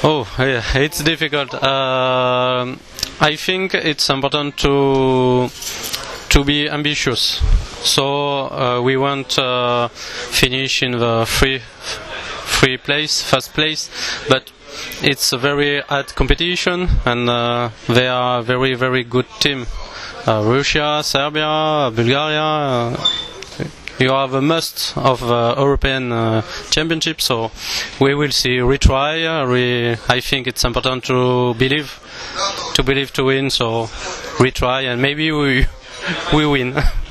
Oh, yeah, it's difficult. I think it's important to be ambitious. So we won't finish in the first place, but it's a very hard competition, and they are a very, very good team. Russia, Serbia, Bulgaria. You are the must of the European Championship, so we will see. Retry. I think it's important to believe to win. So retry, and maybe we win.